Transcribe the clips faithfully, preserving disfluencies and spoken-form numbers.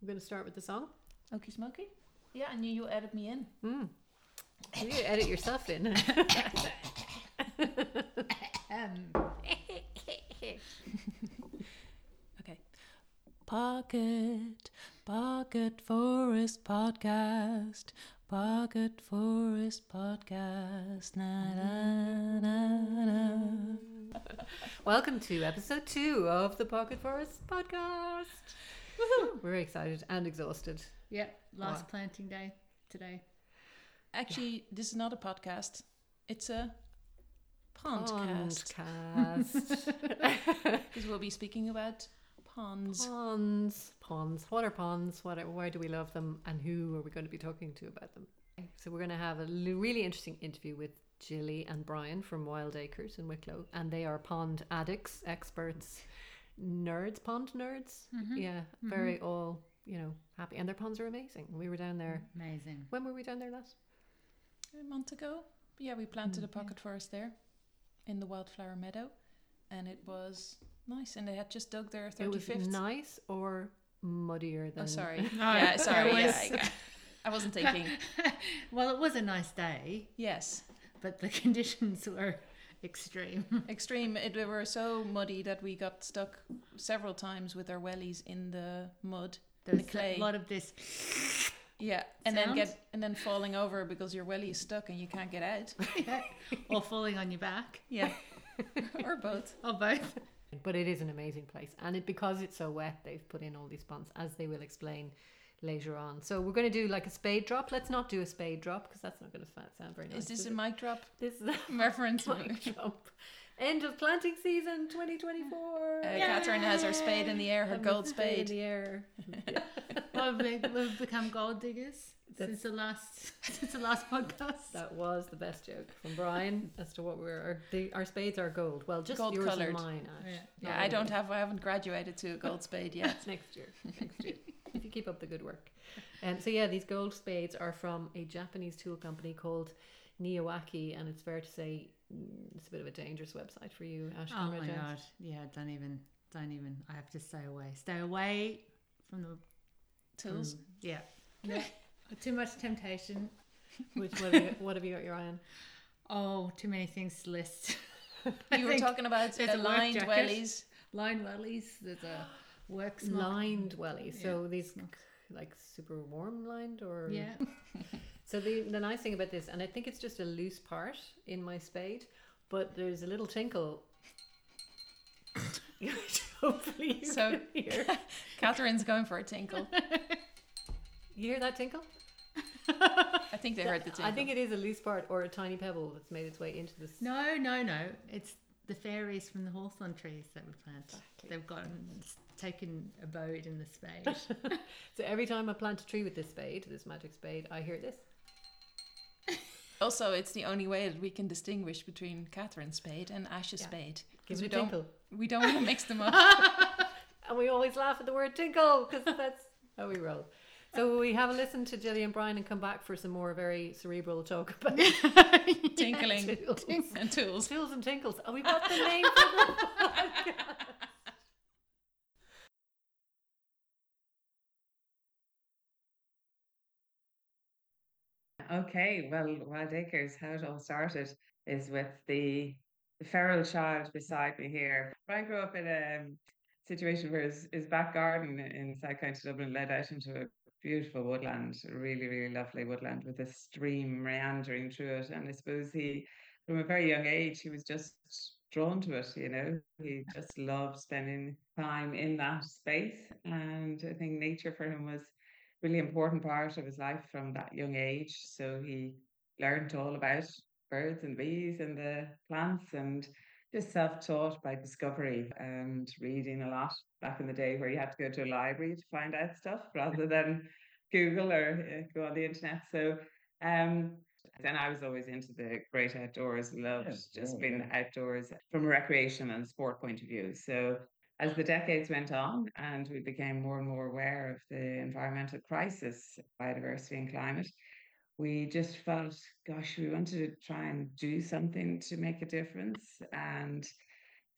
going to start with the song. Okie smoky. Yeah, I knew you edit me in. Mm. You edit yourself in. um. Okay. Pocket, Pocket Forest Podcast, Pocket Forest Podcast. Na, na, na, na. Welcome to episode two of the Pocket Forest Podcast. Woohoo! We're excited and exhausted. Yeah, last Wow. planting day today. Actually, this is not a podcast. It's a pondcast. Pondcast. Because we'll be speaking about ponds. Ponds. Ponds. What are ponds? What are, why do we love them? And who are we going to be talking to about them? So we're going to have a l- really interesting interview with Gilly and Brian from Wild Acres in Wicklow. And they are pond addicts, experts, nerds, pond nerds. Mm-hmm. Yeah, very mm-hmm. all, you know, happy. And their ponds are amazing. We were down there. Amazing. When were we down there last? A month ago. Yeah, we planted Mm, a pocket yeah. forest there in the wildflower meadow. And it was nice. And they had just dug their thirty-fifth. It was nice or muddier than... Oh, sorry. Oh, yeah, sorry. it was- Yeah, I, I wasn't thinking. Well, it was a nice day, Yes. but the conditions were extreme. Extreme. It, they were so muddy that we got stuck several times with our wellies in the mud, in the There's clay. a lot of this. Yeah, and then Sound? get and then falling over because your welly is stuck and you can't get out. Or falling on your back. Yeah, or both. Or both. But it is an amazing place. And it, because it's so wet, they've put in all these ponds, as they will explain later on. So we're going to do like a spade drop. Let's not do a spade drop because that's not going to sound very nice. Is this is a it? mic drop This is a reference? mic drop. End of planting season twenty twenty-four. Uh, Catherine has her spade in the air, her And gold the spade in spade. the air. Well, we've, we've become gold diggers That's- since the last since the last podcast. That was the best joke from Brian as to what we're. Our, the, our spades are gold. Well, just Gold yours coloured. and mine. Ash. Yeah. Not Yeah, I don't really. have. I haven't graduated to a gold spade yet. It's next year. Next year. If you keep up the good work. Um, so yeah, these gold spades are from a Japanese tool company called Niyawaki, and it's fair to say mm, it's a bit of a dangerous website for you, Ash. Oh my god! Yeah, don't even, don't even. I have to stay away. Stay away from the Tools. from- yeah. Yeah. Too much temptation. Which what have, you, what have you got your eye on? Oh, too many things to list. You were talking about there's uh, a work lined jacket. wellies. Line wellies. There's a work smock. Lined wellies. So Yeah, these smock. like super warm lined or Yeah. So the the nice thing about this, and I think it's just a loose part in my spade, but there's a little tinkle. Which hopefully you So- can hear. Catherine's going for a tinkle. You hear that tinkle? I think they heard the tinkle. I think it is a loose part or a tiny pebble that's made its way into this. No, no, no. It's the fairies from the hawthorn trees that we plant. Exactly. They've gotten taken abode in the spade. So every time I plant a tree with this spade, this magic spade, I hear this. Also, it's the only way that we can distinguish between Catherine's spade and Ash's Yeah. spade. Give 'Cause it we a don't, tinkle. we don't want to mix them up. And we always laugh at the word tinkle because that's how we roll. So we have a listen to Gilly and Brian and come back for some more very cerebral talk about Tinkling tools. and tools. Tools and tinkles. Oh, we got the name for the podcast. Okay, well, Wild Acres, how it all started is with the, the feral child beside me here. Brian grew up in a situation where his, his back garden in South County Dublin led out into a beautiful woodland, a really, really lovely woodland with a stream meandering through it. And I suppose he, from a very young age, he was just drawn to it, you know. He just loved spending time in that space. And I think nature for him was really important part of his life from that young age. So he learned all about birds and bees and the plants and just self-taught by discovery and reading a lot back in the day where you had to go to a library to find out stuff rather than Google or uh, go on the internet. So um then I was always into the great outdoors, loved Yes, just yeah, being yeah. outdoors from a recreation and sport point of view. So as the decades went on and we became more and more aware of the environmental crisis, biodiversity and climate, we just felt, gosh, we wanted to try and do something to make a difference. And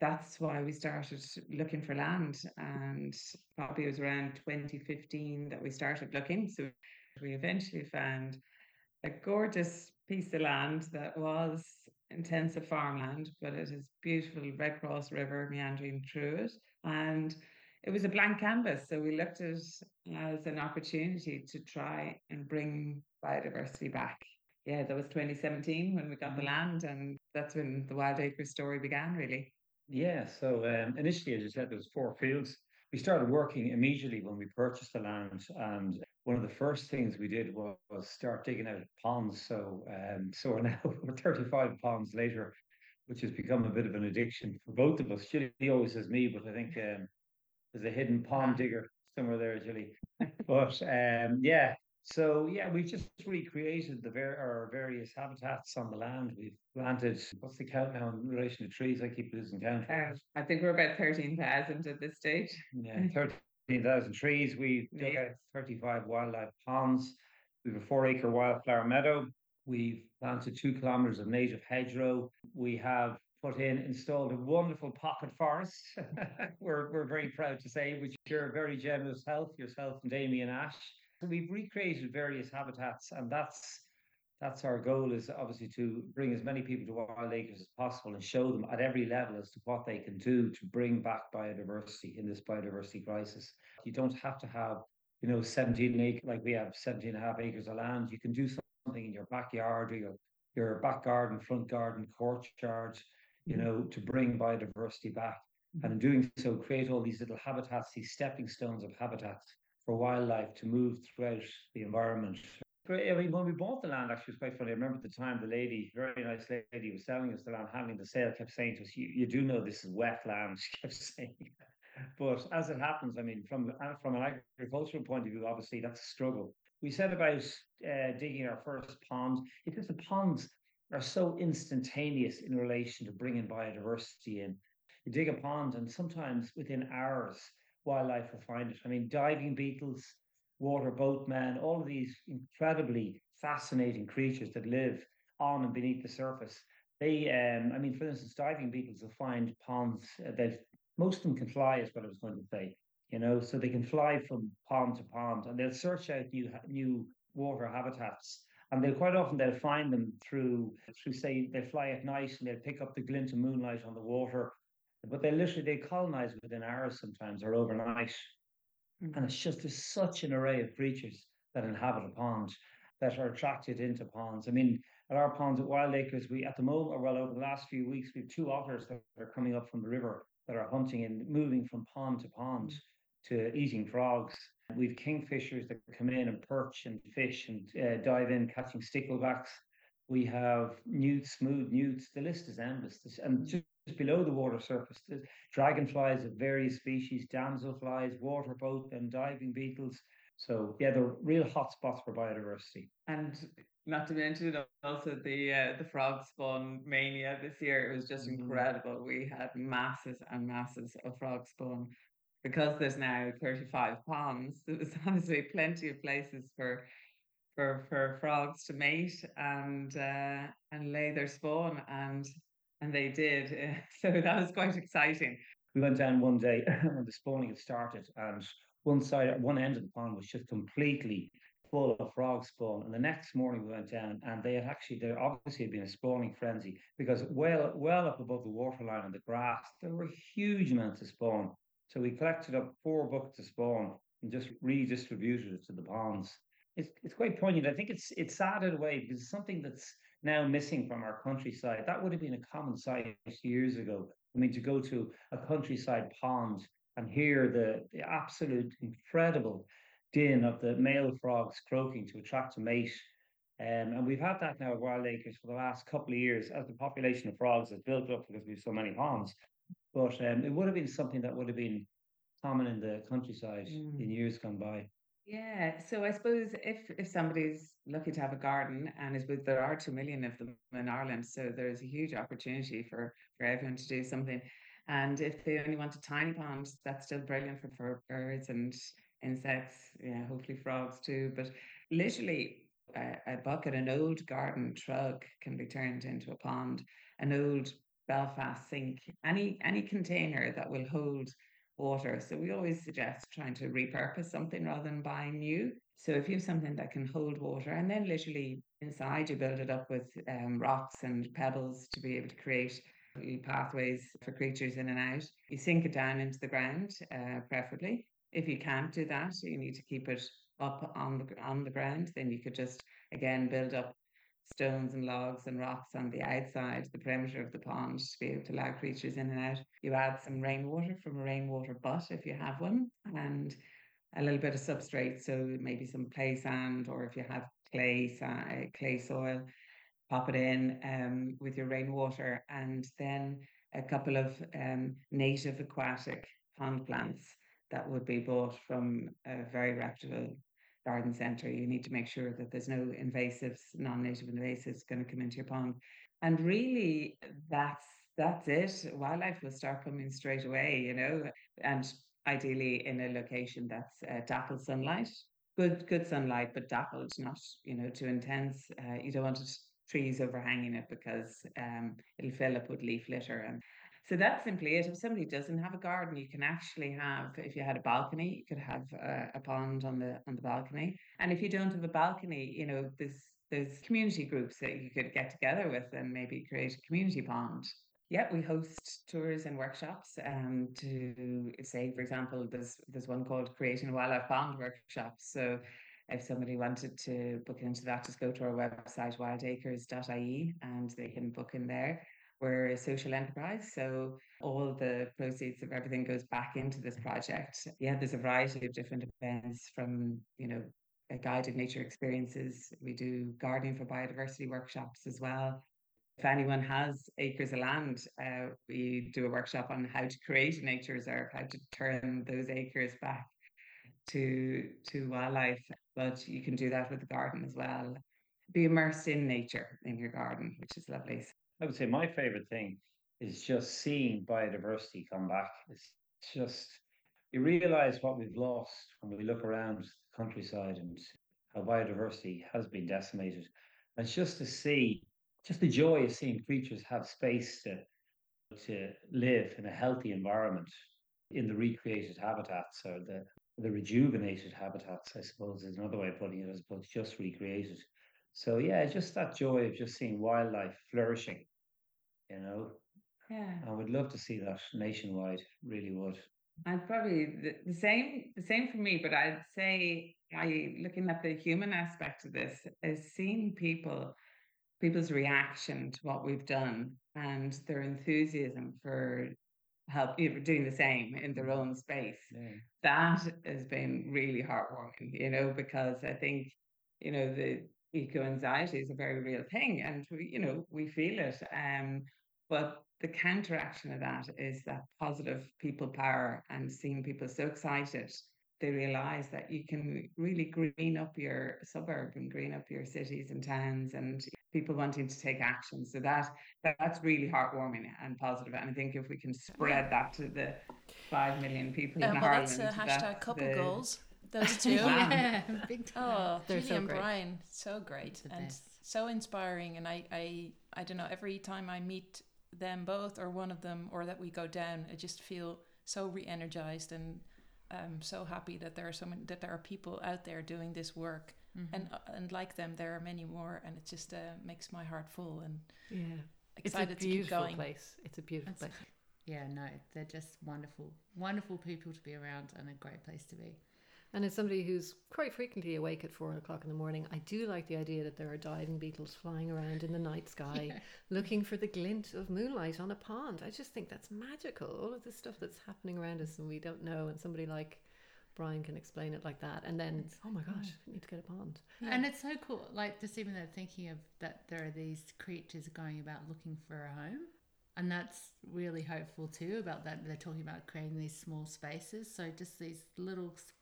that's why we started looking for land. And probably it was around twenty fifteen that we started looking. So we eventually found a gorgeous piece of land that was intensive farmland, but it is beautiful Red Cross River meandering through it. And it was a blank canvas. So we looked at it as an opportunity to try and bring biodiversity back. Yeah, that was twenty seventeen when we got the land, and that's when the Wild Acres story began, really. Yeah, so um, initially, as you said, there was four fields. We started working immediately when we purchased the land, and one of the first things we did was, was start digging out ponds. So, um, so we're now we're thirty-five ponds later, which has become a bit of an addiction for both of us. Julie always says me, but I think um, there's a hidden pond digger somewhere there, Julie. But um, yeah, so yeah, we've just recreated the ver- our various habitats on the land. We've planted, what's the count now in relation to trees? I keep losing count. Uh, I think we're about thirteen thousand at this stage. Yeah, thirteen thousand trees. We dug Yeah. out thirty-five wildlife ponds. We have a four acre wildflower meadow. We've planted two kilometres of native hedgerow. We have put in, installed a wonderful pocket forest. we're, we're very proud to say, which you're very generous help, yourself and Damien Ash. So we've recreated various habitats, and that's that's our goal, is obviously to bring as many people to Wild Acres as possible and show them at every level as to what they can do to bring back biodiversity in this biodiversity crisis. You don't have to have, you know, seventeen acres, like we have seventeen and a half acres of land. You can do something in your backyard or your, your back garden, front garden, courtyard, you know, to bring biodiversity back. And in doing so, create all these little habitats, these stepping stones of habitats for wildlife to move throughout the environment. I mean, when we bought the land, actually, it was quite funny. I remember at the time the lady, very nice lady, was selling us the land, handling the sale, kept saying to us, you, you do know this is wet land, she kept saying. But as it happens, I mean, from, from an agricultural point of view, obviously, that's a struggle. We set about uh, digging our first pond because the ponds are so instantaneous in relation to bringing biodiversity in. You dig a pond, and sometimes within hours, wildlife will find it. I mean, diving beetles, water boatmen, all of these incredibly fascinating creatures that live on and beneath the surface. They, um, I mean, for instance, diving beetles will find ponds uh, that most of them can fly, is what I was going to say. You know, so they can fly from pond to pond, and they'll search out new new water habitats. And they'll quite often they'll find them through through say they fly at night and they'll pick up the glint of moonlight on the water. But they literally they colonize within hours sometimes or overnight. Mm-hmm. And it's just there's such an array of creatures that inhabit a pond that are attracted into ponds. I mean, at our ponds at Wild Acres, we at the moment, or well, over the last few weeks, we have two otters that are coming up from the river that are hunting and moving from pond to pond to eating frogs. We've kingfishers that come in and perch and fish and uh, dive in, catching sticklebacks. We have newts, smooth newts. The list is endless. And just below the water surface, there's dragonflies of various species, damselflies, water boat and diving beetles. So yeah, they're real hotspots for biodiversity. And not to mention also the uh, the frog spawn mania this year. It was just mm-hmm. incredible. We had masses and masses of frog spawn. Because there's now thirty-five ponds, there was obviously plenty of places for for for frogs to mate and uh, and lay their spawn, and and they did. So that was quite exciting. We went down one day when the spawning had started, and one side, one end of the pond was just completely full of frog spawn. And the next morning we went down, and they had actually, there obviously had been a spawning frenzy because well, well up above the waterline on the grass, there were huge amounts of spawn. So we collected up four buckets of spawn and just redistributed it to the ponds. It's it's quite poignant. I think it's it's sad in a way because it's something that's now missing from our countryside. That would have been a common sight years ago. I mean, to go to a countryside pond and hear the, the absolute incredible din of the male frogs croaking to attract a mate. Um, and we've had that now at Wild Acres for the last couple of years as the population of frogs has built up because we have so many ponds. But um, it would have been something that would have been common in the countryside mm. in years gone by. Yeah, so I suppose if if somebody's lucky to have a garden, and is with there are two million of them in Ireland, so there's a huge opportunity for for everyone to do something. And if they only want a tiny pond, that's still brilliant for, for birds and insects. Yeah, hopefully frogs too. But literally, a, a bucket, an old garden truck can be turned into a pond. An old Belfast sink, any any container that will hold water. So we always suggest trying to repurpose something rather than buying new. So if you have something that can hold water, and then literally inside you build it up with um, rocks and pebbles to be able to create pathways for creatures in and out. You sink it down into the ground, uh, preferably. If you can't do that, you need to keep it up on the on the ground. Then you could just again build up stones and logs and rocks on the outside, the perimeter of the pond, to be able to allow creatures in and out. You add some rainwater from a rainwater butt if you have one, and a little bit of substrate, so maybe some clay sand, or if you have clay uh, clay soil, pop it in um, with your rainwater, and then a couple of um, native aquatic pond plants that would be bought from a very reputable garden centre. You need to make sure that there's no invasives, non-native invasives going to come into your pond. And really, that's that's it. Wildlife will start coming straight away, you know, and ideally in a location that's uh, dappled sunlight. Good, good sunlight, but dappled, not, you know, too intense. Uh, you don't want it, trees overhanging it, because um, it'll fill up with leaf litter. And so that's simply it. If somebody doesn't have a garden, you can actually have, if you had a balcony, you could have a, a pond on the on the balcony. And if you don't have a balcony, you know, there's there's community groups that you could get together with and maybe create a community pond. Yeah, we host tours and workshops um, to say, for example, there's there's one called Creating a Wildlife Pond workshops. So if somebody wanted to book into that, just go to our website, wild acres dot I E, and they can book in there. We're a social enterprise, so all the proceeds of everything goes back into this project. Yeah, there's a variety of different events, from, you know, guided nature experiences. We do gardening for biodiversity workshops as well. If anyone has acres of land, uh, we do a workshop on how to create a nature reserve, how to turn those acres back to to wildlife. But you can do that with the garden as well. Be immersed in nature in your garden, which is lovely. I would say my favorite thing is just seeing biodiversity come back. It's just, you realize what we've lost when we look around the countryside and how biodiversity has been decimated. And it's just to see, just the joy of seeing creatures have space to, to live in a healthy environment in the recreated habitats, or the, the rejuvenated habitats, I suppose, is another way of putting it, as opposed to just recreated. So yeah, just that joy of just seeing wildlife flourishing, you know. Yeah. I would love to see that nationwide, really would. I'd probably the, the same the same for me, but I'd say, I looking at the human aspect of this, is seeing people people's reaction to what we've done and their enthusiasm for help doing the same in their own space. Yeah. That has been really heartwarming, you know, because I think, you know, the eco anxiety is a very real thing, and we, you know, we feel it. Um, but the counteraction of that is that positive people power, and seeing people so excited. They realize that you can really green up your suburb and green up your cities and towns, and people wanting to take action. So that that's really heartwarming and positive. And I think if we can spread that to the five million people Um, in well, Ireland, that's a hashtag that's couple the- goals. Those two. Yeah, big time. Oh, They're Julie so and great. Brian, so great The and best. so inspiring. And I, I, I don't know. Every time I meet them both, or one of them, or that we go down, I just feel so re-energized, and I'm so happy that there are so many, that there are people out there doing this work, Mm-hmm. and uh, and like them, there are many more, and it just uh, makes my heart full and Yeah. excited It's a to keep beautiful going. place. It's a beautiful That's- place. Yeah, no, they're just wonderful, wonderful people to be around, and a great place to be. And as somebody who's quite frequently awake at four o'clock in the morning, I do like the idea that there are diving beetles flying around in the night sky, Yeah. looking for the glint of moonlight on a pond. I just think that's magical. All of this stuff that's happening around us and we don't know, and somebody like Brian can explain it like that. And then, It's oh my cool. gosh, we need to get a pond. And it's so cool, like just even though thinking of that there are these creatures going about looking for a home. And that's really hopeful too, about that. They're talking about creating these small spaces. So just these little s-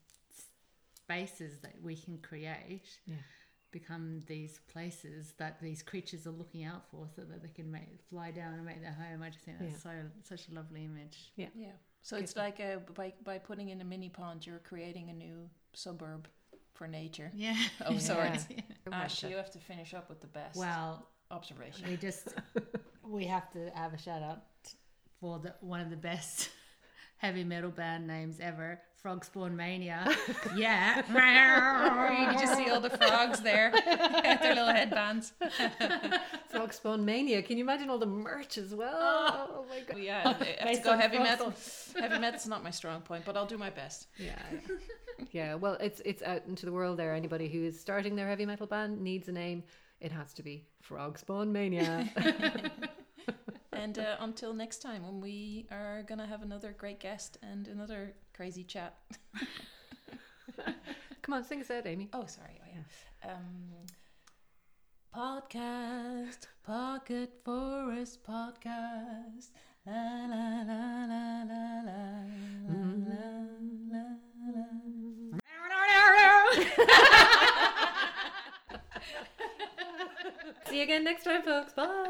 spaces that we can create Yeah. become these places that these creatures are looking out for, so that they can make, fly down and make their home. I just think that's so such a lovely image. Yeah. So it's like a, by by putting in a mini pond, you're creating a new suburb for nature. Yeah. Of Yeah. sorts. Yeah. Ash, you have to finish up with the best Well, observation. we just we have to have a shout out for the, one of the best heavy metal band names ever, Frog Spawn Mania. Yeah. You can just see all the frogs there at their little headbands. Frog Spawn Mania. Can you imagine all the merch as well? Oh, oh my god. Well, yeah, I have to Based go on heavy frogs. metal. Heavy metal's not my strong point, but I'll do my best. Yeah. Yeah, well, it's it's out into the world there. Anybody who is starting their heavy metal band needs a name. It has to be Frog Spawn Mania. And uh, until next time, when we are going to have another great guest and another crazy chat. Come on, sing us out, Amy. Oh, sorry. Oh, yeah. Um, podcast, Pocket Forest Podcast. La, la, la, la, la, la, la, la, la, la. See you again next time, folks. Bye.